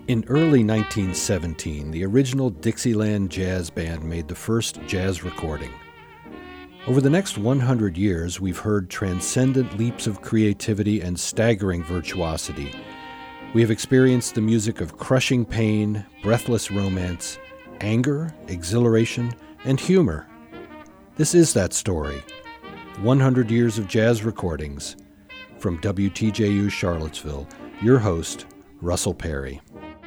In early 1917, the original Dixieland Jazz Band made the first jazz recording. Over the next 100 years, we've heard transcendent leaps of creativity and staggering virtuosity. We have experienced the music of crushing pain, breathless romance, anger, exhilaration, and humor. This is that story. 100 years of jazz recordings. From WTJU Charlottesville, your host, Russell Perry.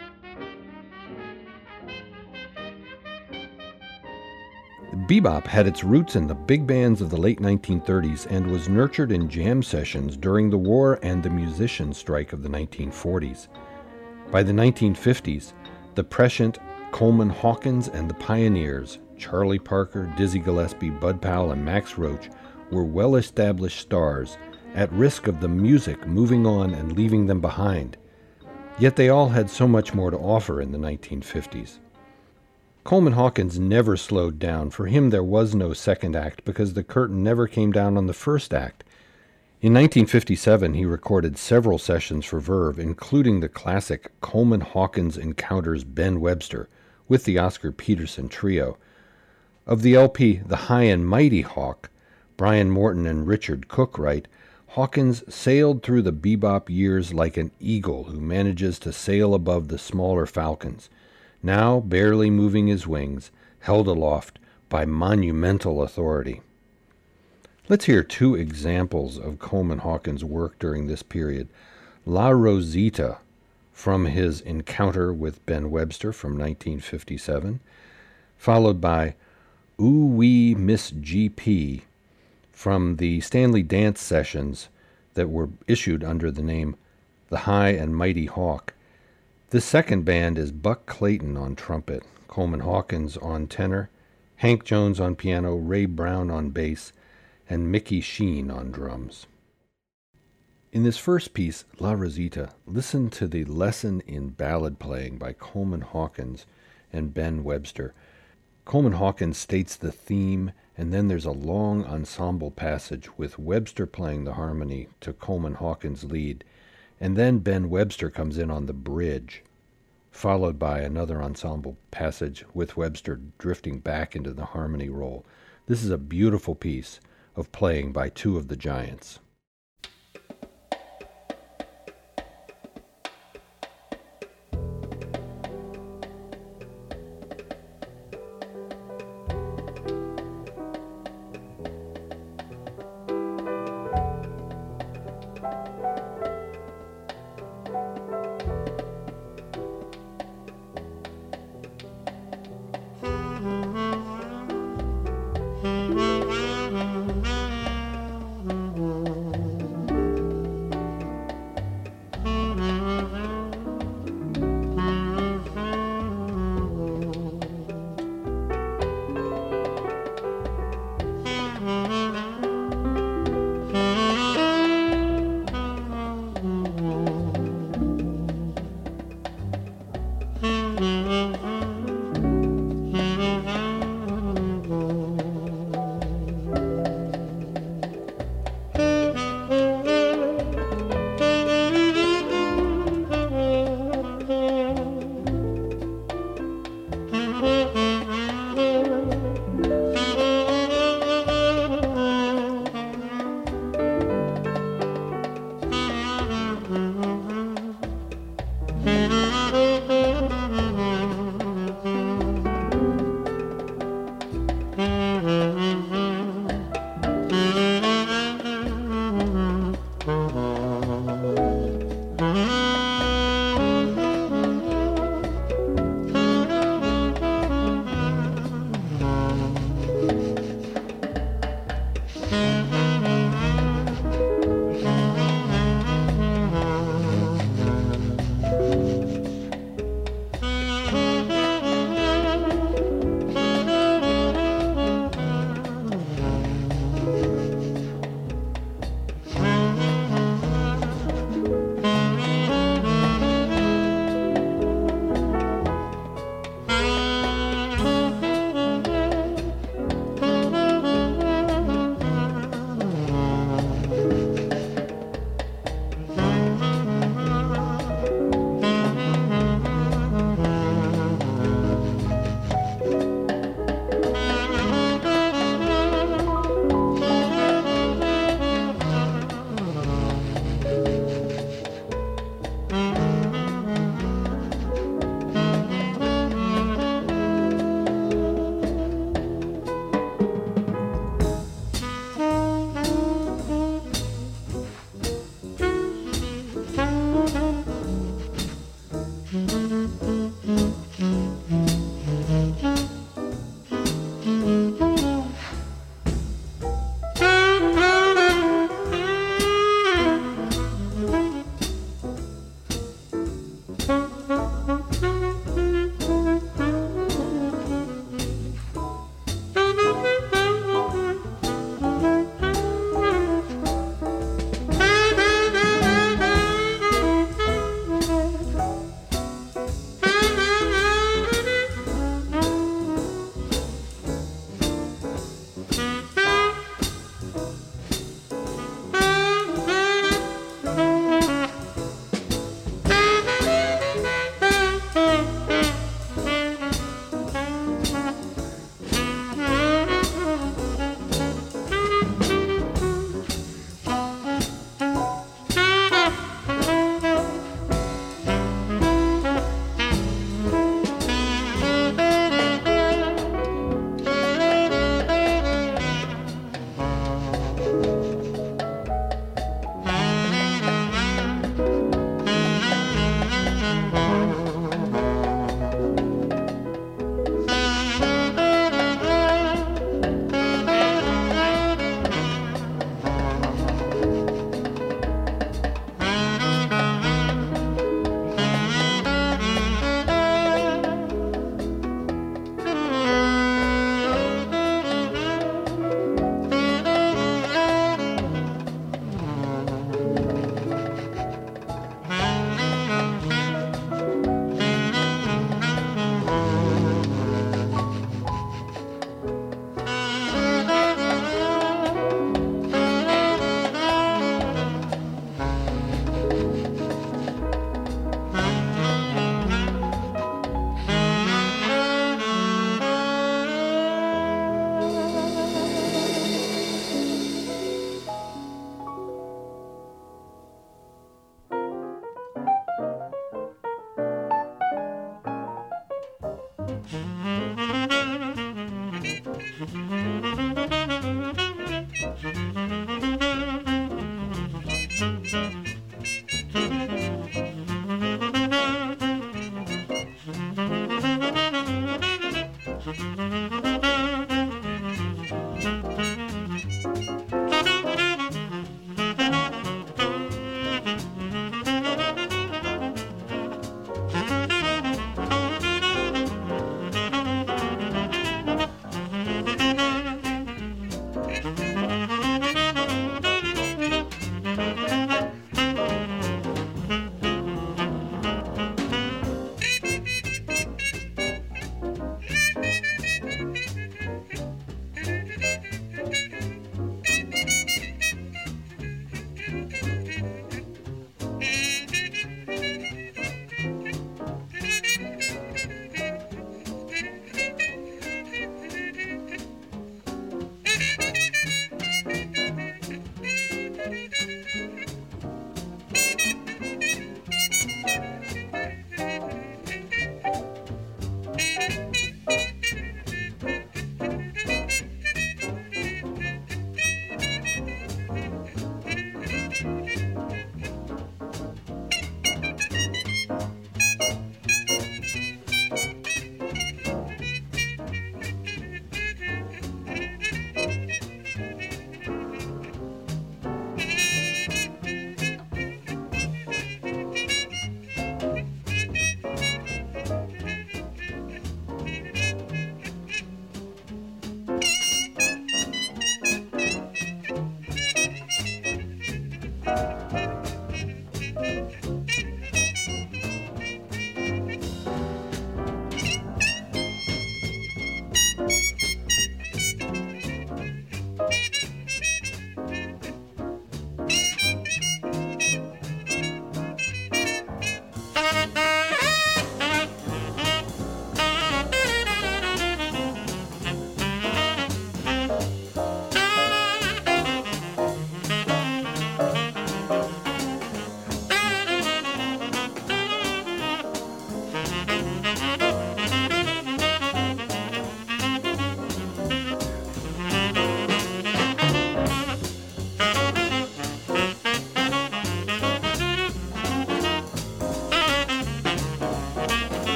Bebop had its roots in the big bands of the late 1930s and was nurtured in jam sessions during the war and the musician strike of the 1940s. By the 1950s, the prescient Coleman Hawkins and the pioneers, Charlie Parker, Dizzy Gillespie, Bud Powell, and Max Roach, were well-established stars, at risk of the music moving on and leaving them behind. Yet they all had so much more to offer in the 1950s. Coleman Hawkins never slowed down. For him there was no second act because the curtain never came down on the first act. In 1957 he recorded several sessions for Verve, including the classic Coleman Hawkins Encounters Ben Webster with the Oscar Peterson Trio. Of the LP The High and Mighty Hawk, Brian Morton and Richard Cook write, Hawkins sailed through the bebop years like an eagle who manages to sail above the smaller falcons, now barely moving his wings, held aloft by monumental authority. Let's hear two examples of Coleman Hawkins' work during this period. La Rosita, from his Encounter with Ben Webster from 1957, followed by Ooh Wee Miss G.P., from the Stanley Dance Sessions that were issued under the name The High and Mighty Hawk. The second band is Buck Clayton on trumpet, Coleman Hawkins on tenor, Hank Jones on piano, Ray Brown on bass, and Mickey Sheen on drums. In this first piece, La Rosita, listen to the lesson in ballad playing by Coleman Hawkins and Ben Webster. Coleman Hawkins states the theme, and then there's a long ensemble passage with Webster playing the harmony to Coleman Hawkins' lead, and then Ben Webster comes in on the bridge, followed by another ensemble passage with Webster drifting back into the harmony role. This is a beautiful piece of playing by two of the giants.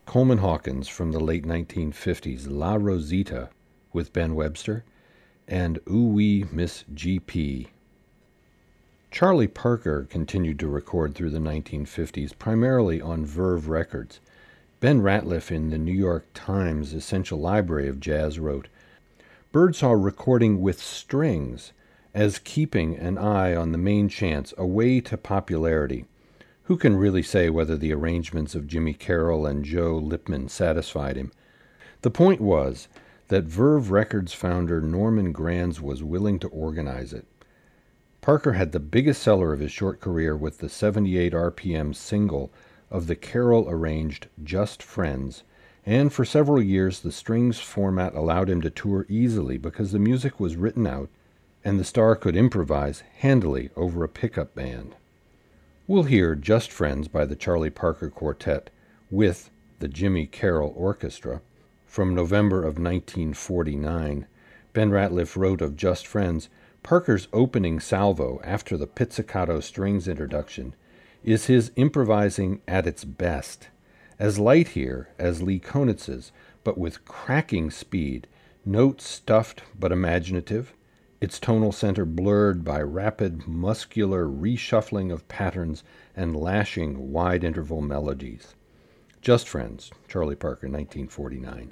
Coleman Hawkins from the late 1950s, La Rosita with Ben Webster, and Ooh Wee Miss G.P. Charlie Parker continued to record through the 1950s, primarily on Verve Records. Ben Ratliff in the New York Times Essential Library of Jazz wrote, "Birdsall recording with strings as keeping an eye on the main chance, a way to popularity. Who can really say whether the arrangements of Jimmy Carroll and Joe Lipman satisfied him? The point was that Verve Records founder Norman Granz was willing to organize it. Parker had the biggest seller of his short career with the 78 RPM single of the Carroll-arranged Just Friends, and for several years the strings format allowed him to tour easily because the music was written out and the star could improvise handily over a pickup band." We'll hear Just Friends by the Charlie Parker Quartet with the Jimmy Carroll Orchestra. From November of 1949, Ben Ratliff wrote of Just Friends, "Parker's opening salvo after the pizzicato strings introduction is his improvising at its best, as light here as Lee Konitz's, but with cracking speed, notes stuffed but imaginative, its tonal center blurred by rapid, muscular reshuffling of patterns and lashing wide-interval melodies." Just Friends, Charlie Parker, 1949.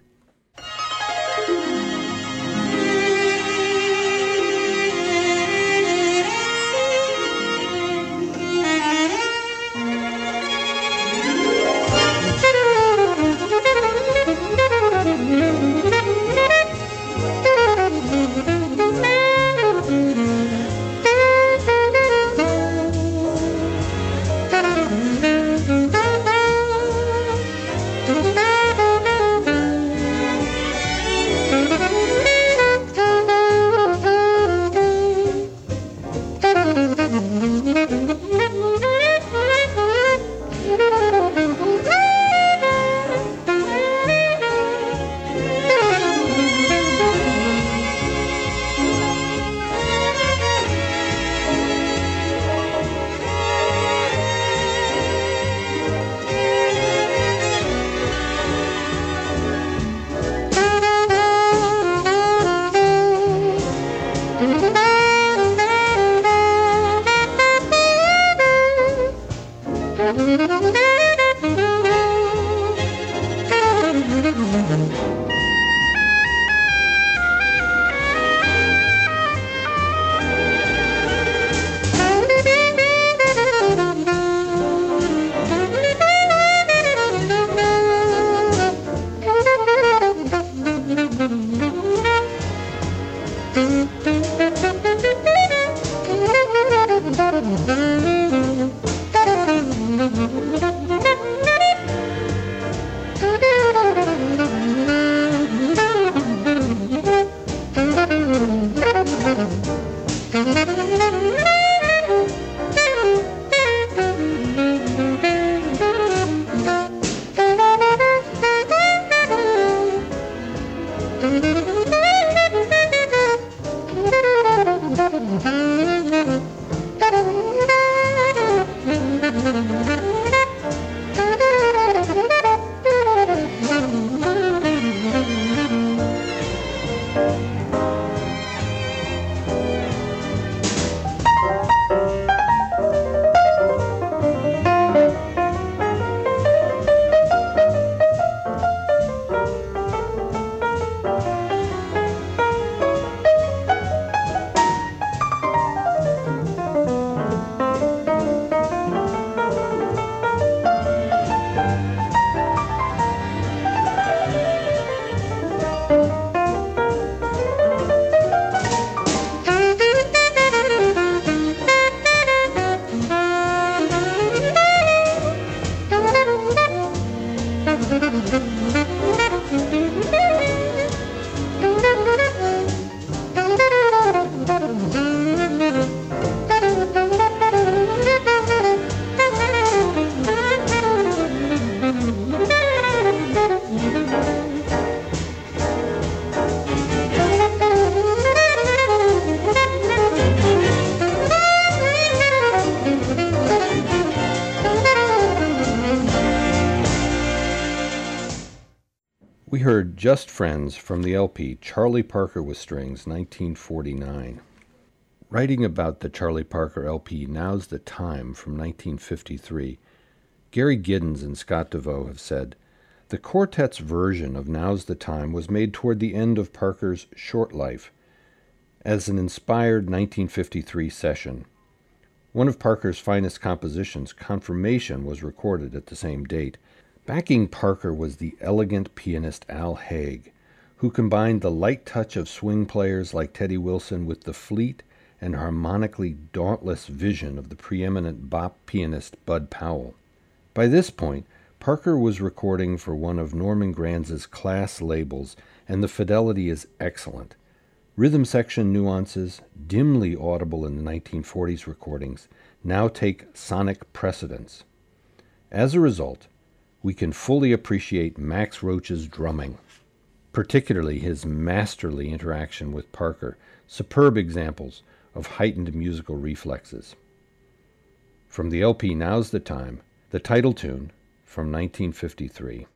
heard Just Friends from the LP Charlie Parker with Strings, 1949. Writing about the Charlie Parker LP Now's the Time from 1953, Gary Giddens and Scott DeVoe have said, "The quartet's version of Now's the Time was made toward the end of Parker's short life as an inspired 1953 session. One of Parker's finest compositions, Confirmation, was recorded at the same date. Backing Parker was the elegant pianist Al Haig, who combined the light touch of swing players like Teddy Wilson with the fleet and harmonically dauntless vision of the preeminent bop pianist Bud Powell. By this point, Parker was recording for one of Norman Granz's class labels, and the fidelity is excellent. Rhythm section nuances, dimly audible in the 1940s recordings, now take sonic precedence. As a result, we can fully appreciate Max Roach's drumming, particularly his masterly interaction with Parker, superb examples of heightened musical reflexes." From the LP Now's the Time, the title tune from 1953.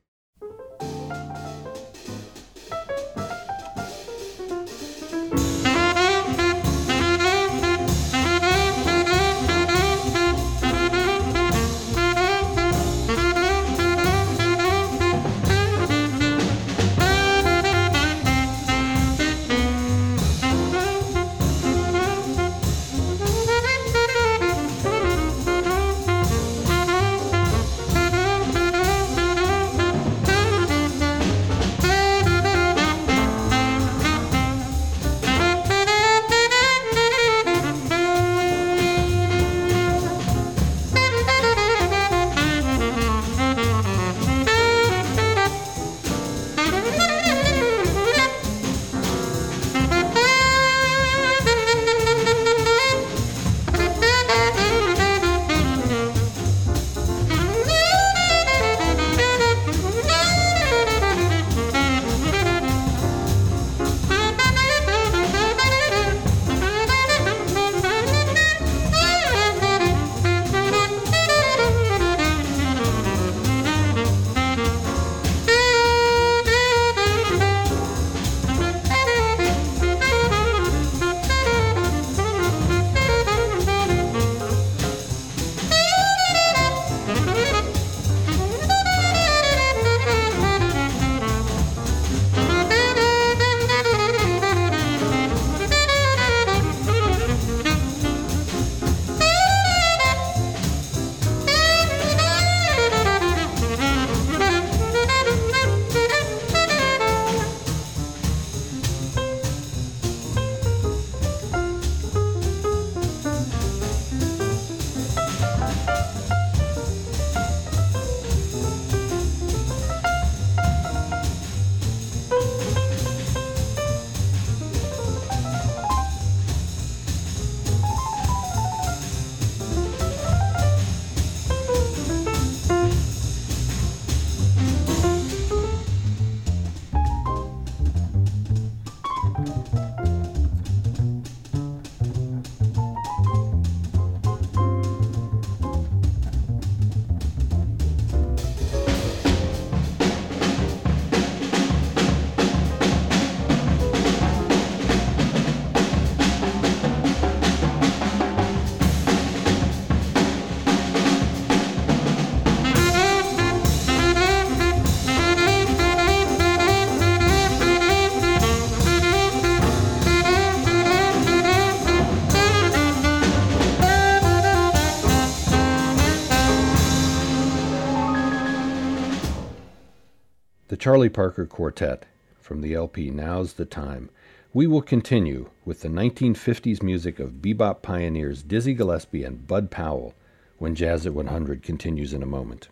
The Charlie Parker Quartet from the LP Now's the Time. We will continue with the 1950s music of bebop pioneers Dizzy Gillespie and Bud Powell when Jazz at 100 continues in a moment.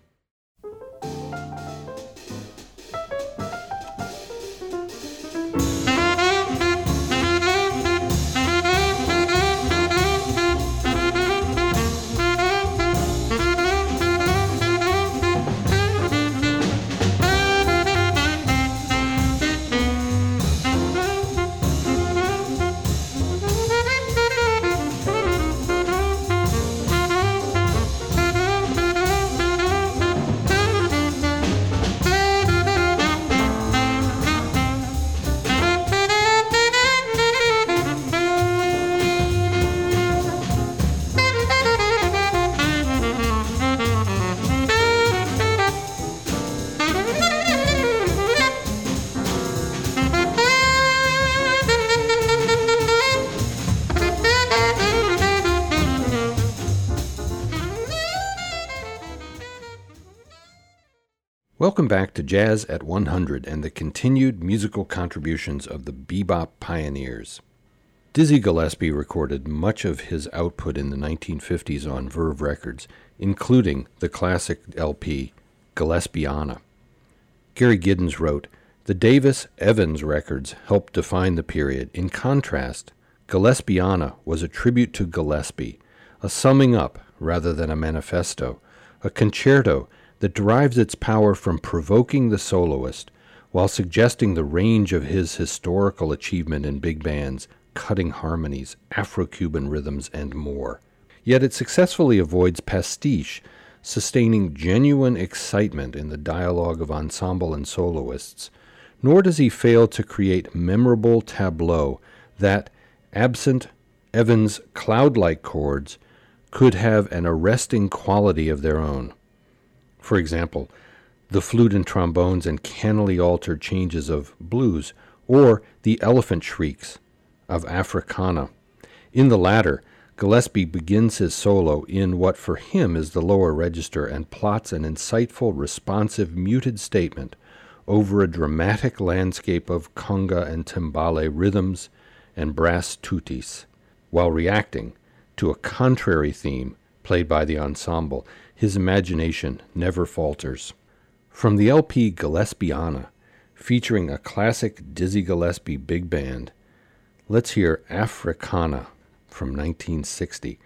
Welcome back to Jazz at 100 and the continued musical contributions of the bebop pioneers. Dizzy Gillespie recorded much of his output in the 1950s on Verve Records, including the classic LP Gillespiana. Gary Giddens wrote, "The Davis-Evans records helped define the period. In contrast, Gillespiana was a tribute to Gillespie, a summing up rather than a manifesto, a concerto that derives its power from provoking the soloist while suggesting the range of his historical achievement in big bands, cutting harmonies, Afro-Cuban rhythms, and more. Yet it successfully avoids pastiche, sustaining genuine excitement in the dialogue of ensemble and soloists, nor does he fail to create memorable tableaux that, absent Evans' cloud-like chords, could have an arresting quality of their own. For example, the flute and trombones and cannily altered changes of blues, or the elephant shrieks of Africana. In the latter, Gillespie begins his solo in what for him is the lower register and plots an insightful, responsive, muted statement over a dramatic landscape of conga and timbale rhythms and brass tutis, while reacting to a contrary theme played by the ensemble. His imagination never falters. From the LP Gillespiana, featuring a classic Dizzy Gillespie big band, let's hear Africana from 1960.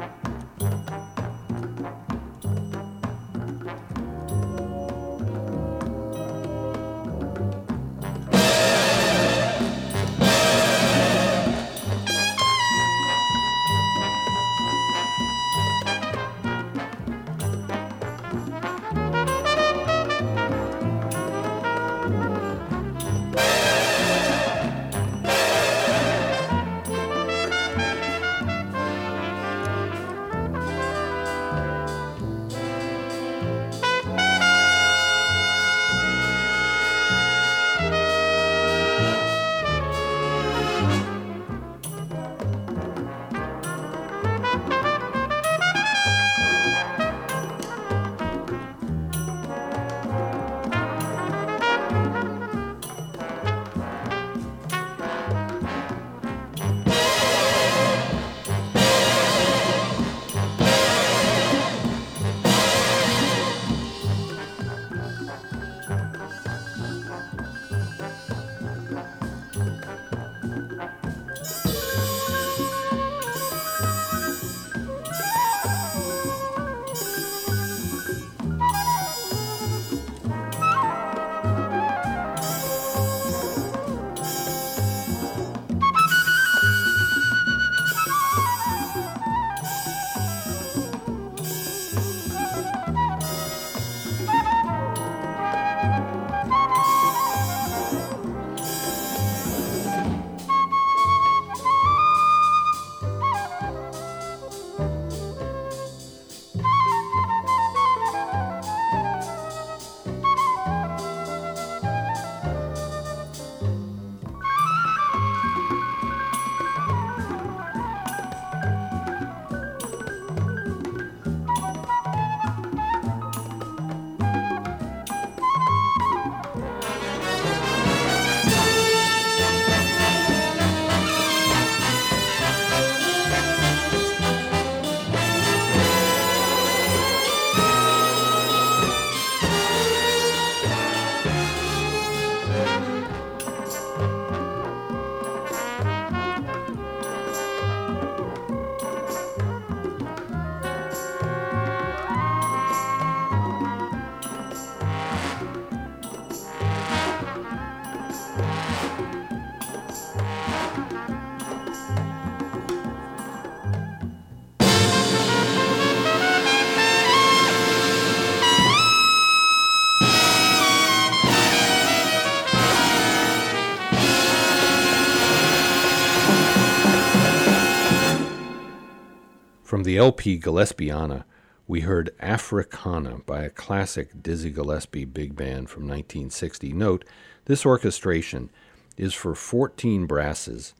From the LP Gillespiana, we heard Africana by a classic Dizzy Gillespie big band from 1960. Note, this orchestration is for 14 brasses,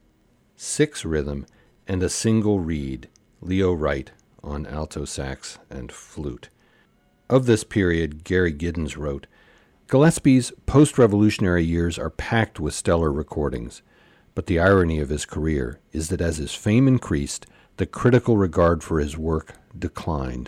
6 rhythm, and a single reed, Leo Wright on alto sax and flute. Of this period, Gary Giddens wrote, Gillespie's post-revolutionary years are packed with stellar recordings, but the irony of his career is that as his fame increased, the critical regard for his work declined.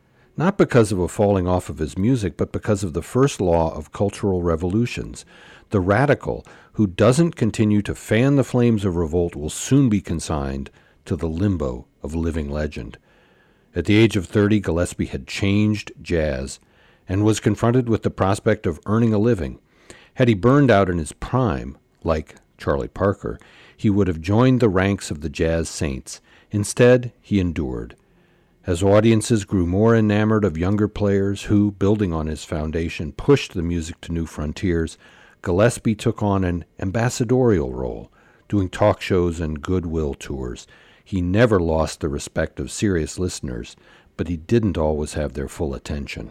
Not because of a falling off of his music, but because of the first law of cultural revolutions. The radical who doesn't continue to fan the flames of revolt will soon be consigned to the limbo of living legend. At the age of 30, Gillespie had changed jazz and was confronted with the prospect of earning a living. Had he burned out in his prime, like Charlie Parker, he would have joined the ranks of the jazz saints. Instead, he endured. As audiences grew more enamored of younger players who, building on his foundation, pushed the music to new frontiers, Gillespie took on an ambassadorial role, doing talk shows and goodwill tours. He never lost the respect of serious listeners, but he didn't always have their full attention.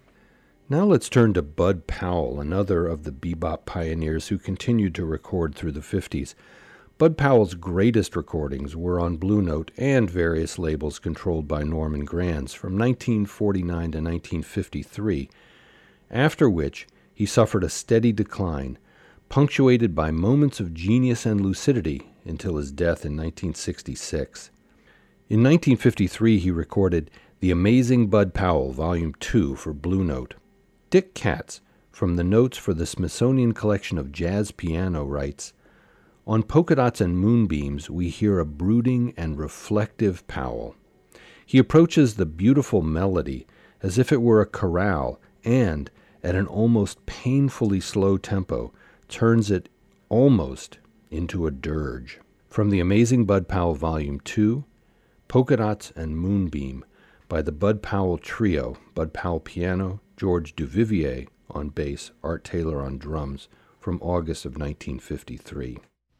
Now let's turn to Bud Powell, another of the bebop pioneers who continued to record through the 50s. Bud Powell's greatest recordings were on Blue Note and various labels controlled by Norman Granz from 1949 to 1953, after which he suffered a steady decline, punctuated by moments of genius and lucidity until his death in 1966. In 1953, he recorded The Amazing Bud Powell, Volume 2 for Blue Note. Dick Katz, from the notes for the Smithsonian Collection of Jazz Piano, writes, On Polka Dots and Moonbeams, we hear a brooding and reflective Powell. He approaches the beautiful melody as if it were a chorale and, at an almost painfully slow tempo, turns it almost into a dirge. From the amazing Bud Powell Volume 2, Polka Dots and Moonbeam by the Bud Powell Trio, Bud Powell piano, George Duvivier on bass, Art Taylor on drums, from August of 1953.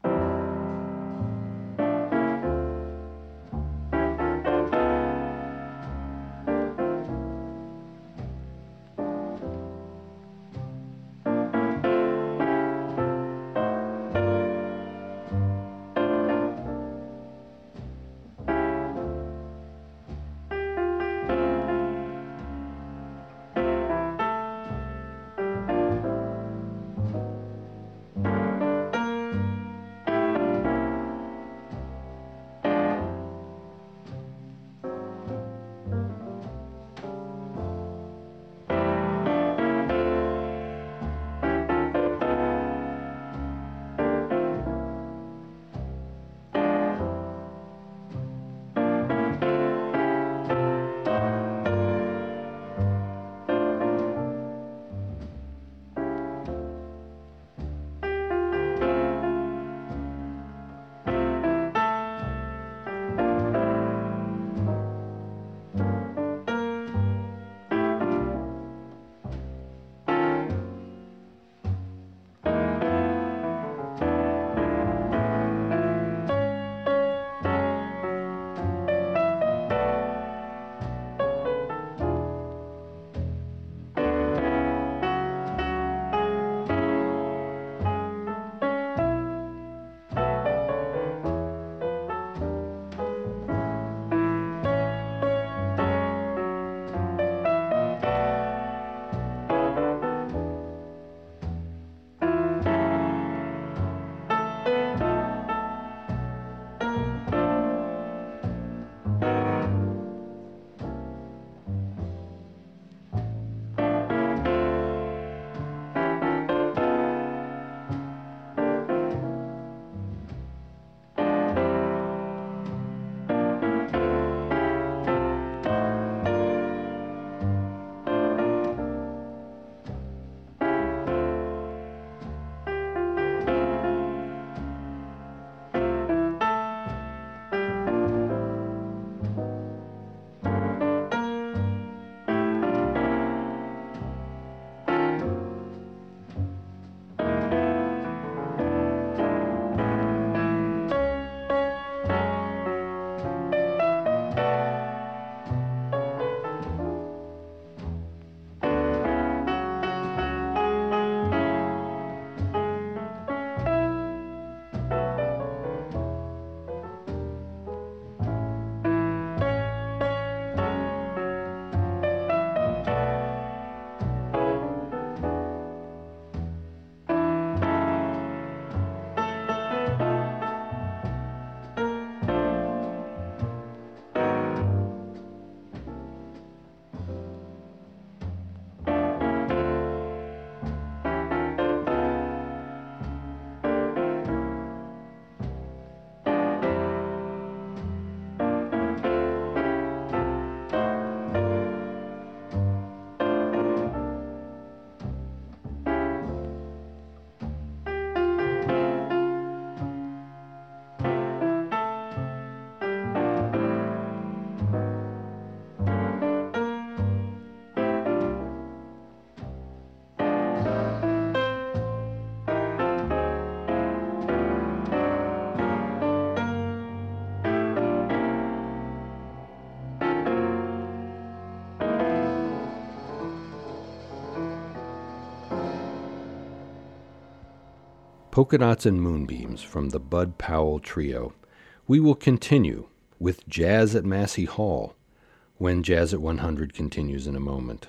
Polka Dots and Moonbeams from the Bud Powell Trio. We will continue with Jazz at Massey Hall when Jazz at 100 continues in a moment.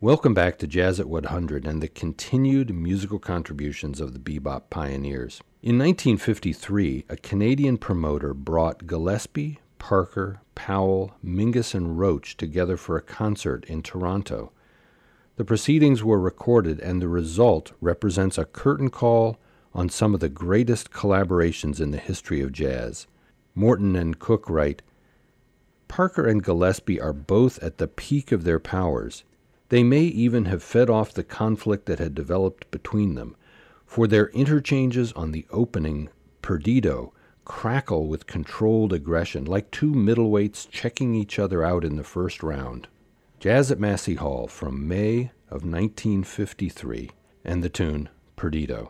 Welcome back to Jazz at 100 and the continued musical contributions of the bebop pioneers. In 1953, a Canadian promoter brought Gillespie, Parker, Powell, Mingus, and Roach together for a concert in Toronto. The proceedings were recorded, and the result represents a curtain call on some of the greatest collaborations in the history of jazz. Morton and Cook write, "Parker and Gillespie are both at the peak of their powers. They may even have fed off the conflict that had developed between them, for their interchanges on the opening Perdido crackle with controlled aggression, like two middleweights checking each other out in the first round." Jazz at Massey Hall from May of 1953, and the tune Perdido.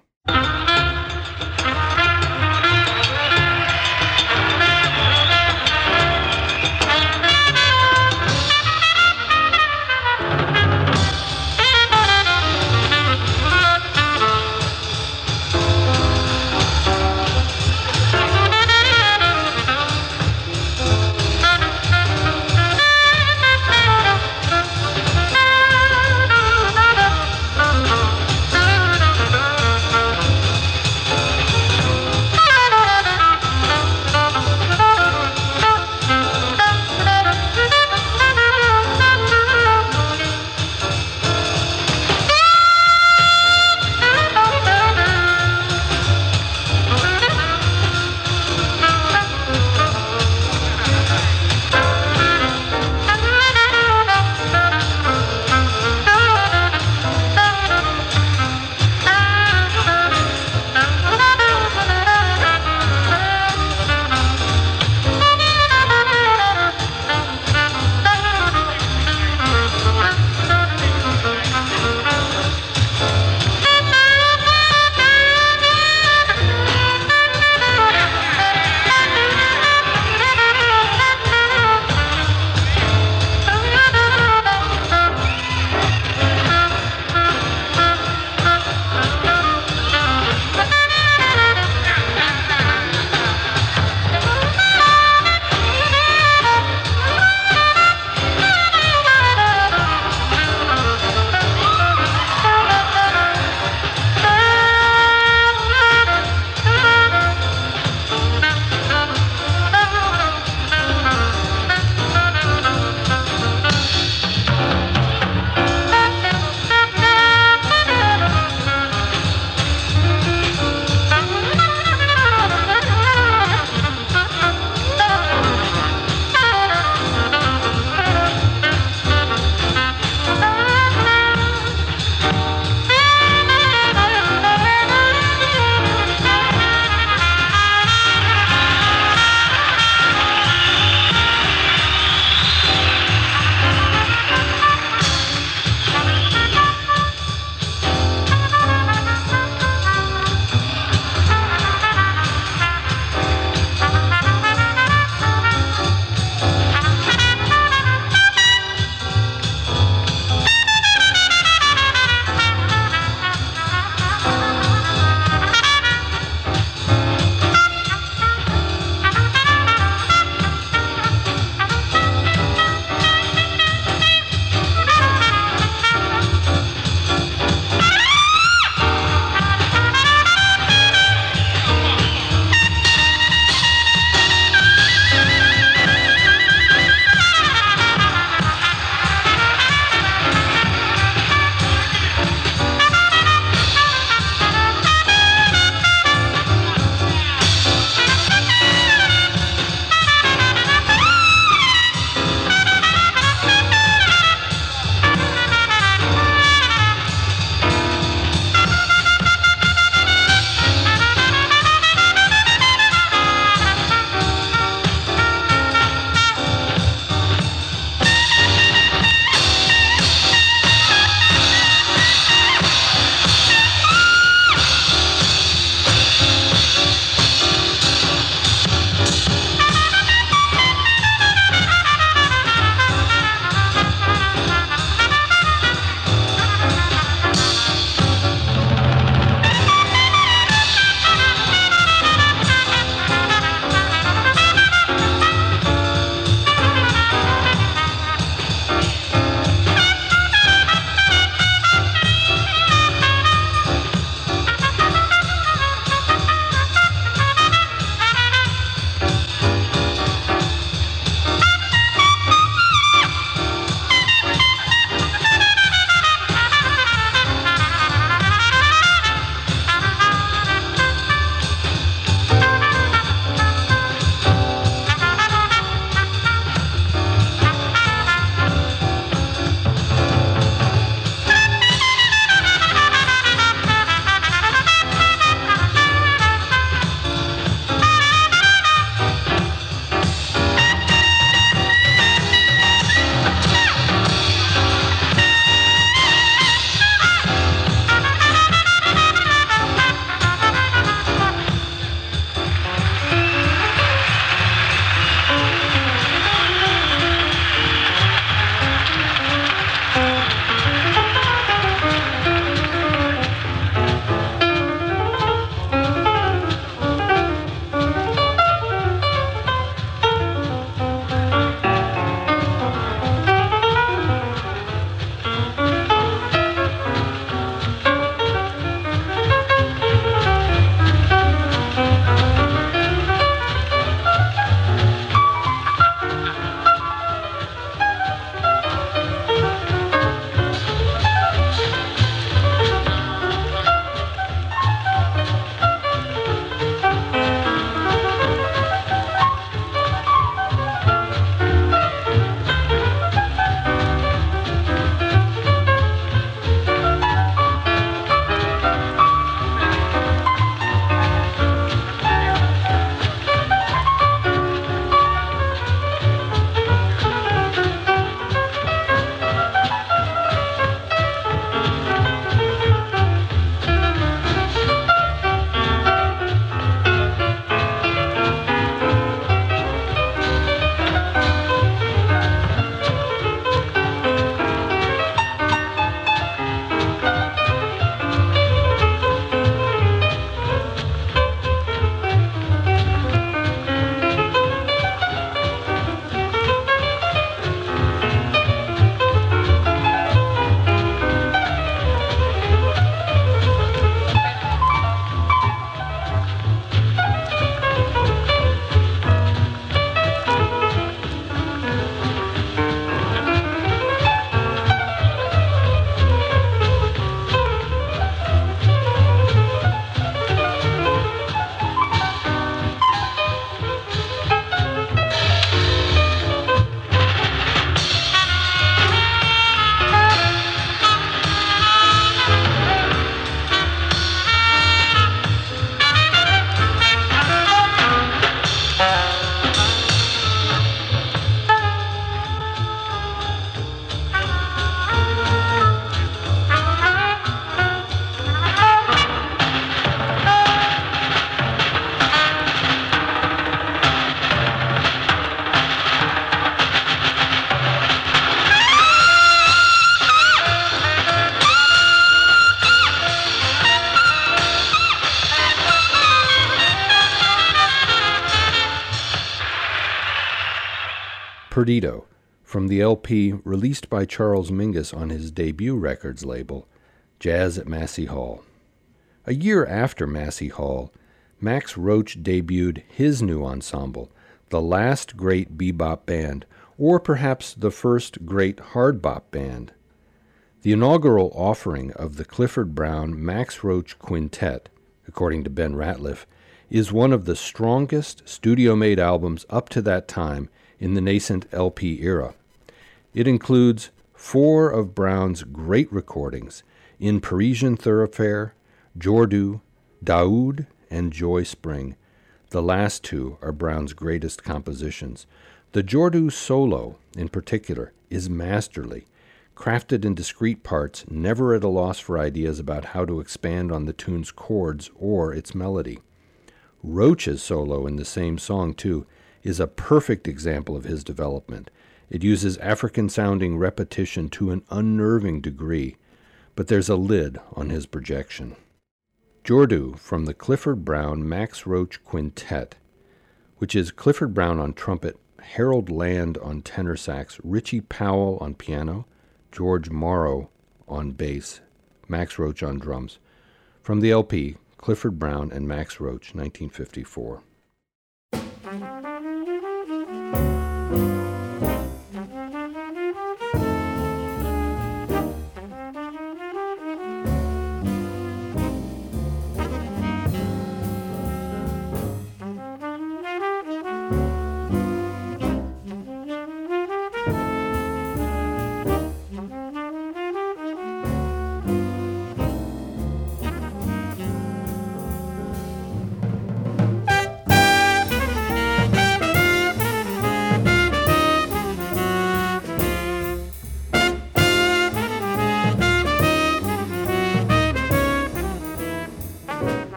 Perdido, from the LP released by Charles Mingus on his debut records label, Jazz at Massey Hall. A year after Massey Hall, Max Roach debuted his new ensemble, the last great bebop band, or perhaps the first great hard bop band. The inaugural offering of the Clifford Brown Max Roach Quintet, according to Ben Ratliff, is one of the strongest studio-made albums up to that time in the nascent LP era. It includes 4 of Brown's great recordings, In Parisian Thoroughfare, Jordu, Daoud, and Joy Spring. The last 2 are Brown's greatest compositions. The Jordu solo, in particular, is masterly, crafted in discrete parts, never at a loss for ideas about how to expand on the tune's chords or its melody. Roach's solo in the same song, too, is a perfect example of his development. It uses African-sounding repetition to an unnerving degree, but there's a lid on his projection. Jordu from the Clifford Brown Max Roach Quintet, which is Clifford Brown on trumpet, Harold Land on tenor sax, Richie Powell on piano, George Morrow on bass, Max Roach on drums. From the LP, Clifford Brown and Max Roach, 1954.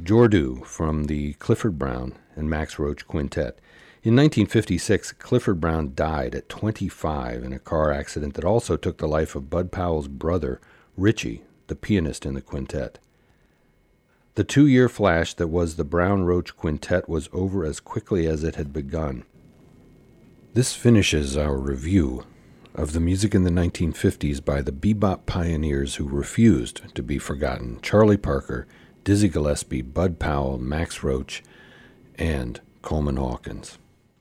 Jordu from the Clifford Brown and Max Roach Quintet. In 1956, Clifford Brown died at 25 in a car accident that also took the life of Bud Powell's brother, Richie, the pianist in the quintet. The 2-year flash that was the Brown-Roach Quintet was over as quickly as it had begun. This finishes our review of the music in the 1950s by the bebop pioneers who refused to be forgotten: Charlie Parker, Dizzy Gillespie, Bud Powell, Max Roach, and Coleman Hawkins.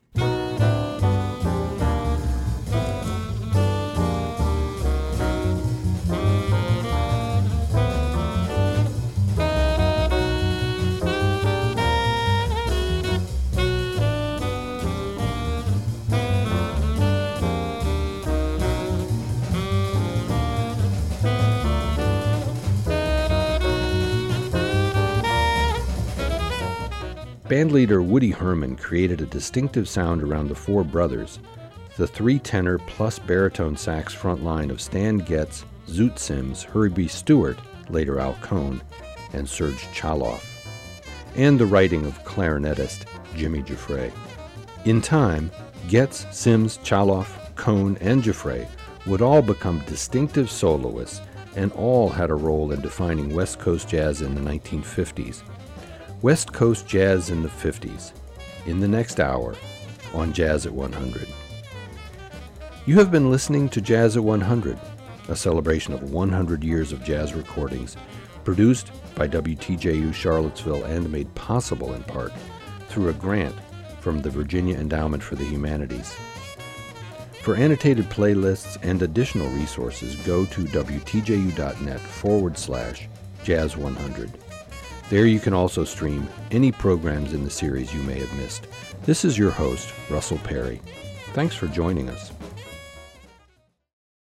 Bandleader Woody Herman created a distinctive sound around the four brothers, the 3-tenor plus baritone sax front line of Stan Getz, Zoot Sims, Herbie Stewart, later Al Cohn, and Serge Chaloff, and the writing of clarinetist Jimmy Giuffre. In time, Getz, Sims, Chaloff, Cohn, and Giuffre would all become distinctive soloists, and all had a role in defining West Coast jazz in the 1950s. West Coast Jazz in the 50s, in the next hour on Jazz at 100. You have been listening to Jazz at 100, a celebration of 100 years of jazz recordings, produced by WTJU Charlottesville and made possible in part through a grant from the Virginia Endowment for the Humanities. For annotated playlists and additional resources, go to WTJU.net/Jazz100. There you can also stream any programs in the series you may have missed. This is your host, Russell Perry. Thanks for joining us.